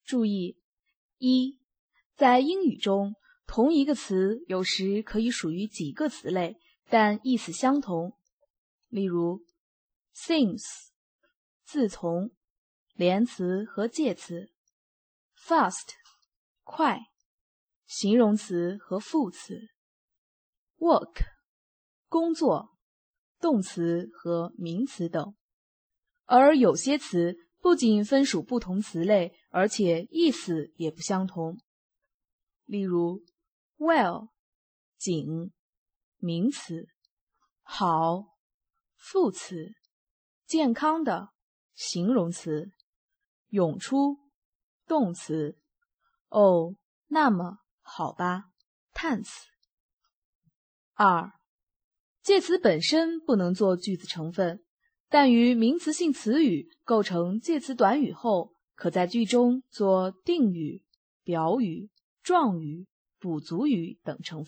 注意：一，在英语中，同一个词有时可以属于几个词类，但意思相同。例如 since 自从，连词和介词 fast 快，形容词和副词 work 工作，动词和名词等。而有些词不仅分属不同词类，而且意思也不相同。例如 well 仅，名词，好，副词，健康的，形容词，涌出，动词，哦，那么，好吧，叹词。2. 介词本身不能做句子成分，但与名词性词语构成介词短语后，可在句中做定语、表语、状语、补足语等成分。